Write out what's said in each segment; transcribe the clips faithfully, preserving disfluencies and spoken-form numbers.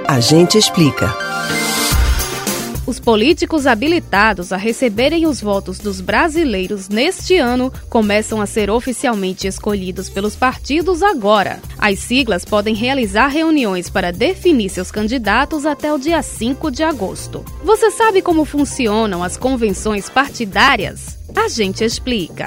A gente explica. Os políticos habilitados a receberem os votos dos brasileiros neste ano começam a ser oficialmente escolhidos pelos partidos agora. As siglas podem realizar reuniões para definir seus candidatos até o dia cinco de agosto. Você sabe como funcionam as convenções partidárias? A gente explica.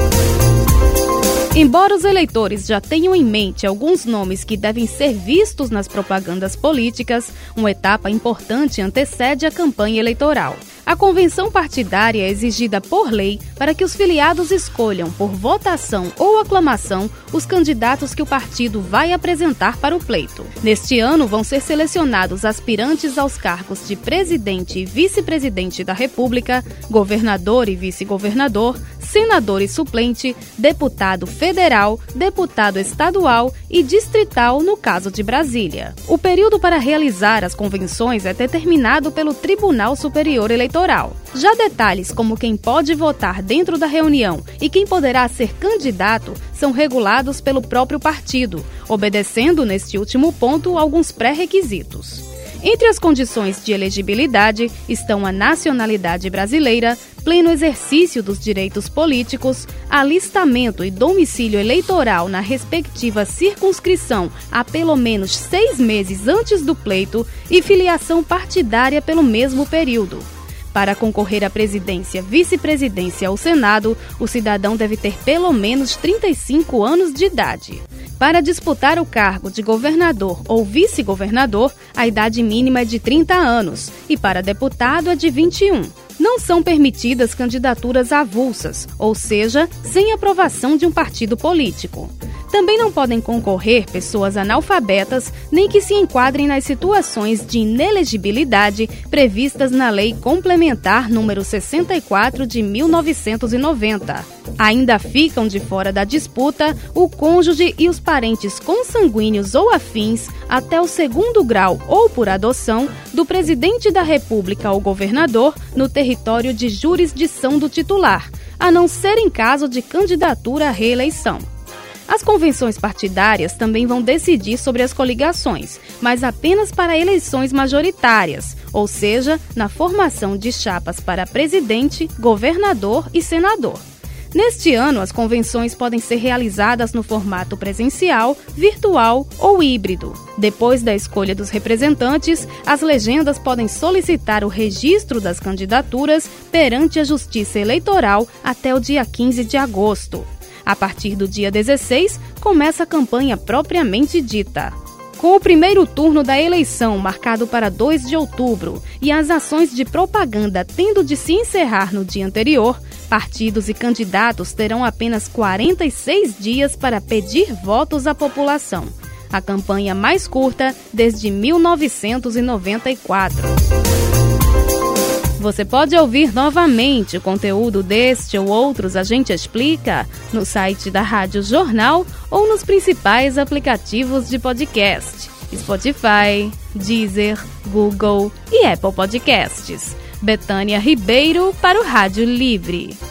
Embora os eleitores já tenham em mente alguns nomes que devem ser vistos nas propagandas políticas, uma etapa importante antecede a campanha eleitoral. A convenção partidária é exigida por lei para que os filiados escolham, por votação ou aclamação, os candidatos que o partido vai apresentar para o pleito. Neste ano, vão ser selecionados aspirantes aos cargos de presidente e vice-presidente da República, governador e vice-governador, senador e suplente, deputado federal, deputado estadual e distrital no caso de Brasília. O período para realizar as convenções é determinado pelo Tribunal Superior Eleitoral. Já detalhes como quem pode votar dentro da reunião e quem poderá ser candidato são regulados pelo próprio partido, obedecendo neste último ponto alguns pré-requisitos. Entre as condições de elegibilidade estão a nacionalidade brasileira, pleno exercício dos direitos políticos, alistamento e domicílio eleitoral na respectiva circunscrição há pelo menos seis meses antes do pleito e filiação partidária pelo mesmo período. Para concorrer à presidência, vice-presidência ou Senado, o cidadão deve ter pelo menos trinta e cinco anos de idade. Para disputar o cargo de governador ou vice-governador, a idade mínima é de trinta anos e para deputado é de vinte e um. Não são permitidas candidaturas avulsas, ou seja, sem aprovação de um partido político. Também não podem concorrer pessoas analfabetas nem que se enquadrem nas situações de inelegibilidade previstas na Lei Complementar número sessenta e quatro de mil novecentos e noventa. Ainda ficam de fora da disputa o cônjuge e os parentes consanguíneos ou afins até o segundo grau ou por adoção do presidente da República ou governador no território de jurisdição do titular, a não ser em caso de candidatura à reeleição. As convenções partidárias também vão decidir sobre as coligações, mas apenas para eleições majoritárias, ou seja, na formação de chapas para presidente, governador e senador. Neste ano, as convenções podem ser realizadas no formato presencial, virtual ou híbrido. Depois da escolha dos representantes, as legendas podem solicitar o registro das candidaturas perante a Justiça Eleitoral até o dia quinze de agosto. A partir do dia dezesseis, começa a campanha propriamente dita. Com o primeiro turno da eleição marcado para dois de outubro e as ações de propaganda tendo de se encerrar no dia anterior, partidos e candidatos terão apenas quarenta e seis dias para pedir votos à população. A campanha mais curta desde mil novecentos e noventa e quatro. Você pode ouvir novamente o conteúdo deste ou outros A Gente Explica no site da Rádio Jornal ou nos principais aplicativos de podcast: Spotify, Deezer, Google e Apple Podcasts. Betânia Ribeiro para o Rádio Livre.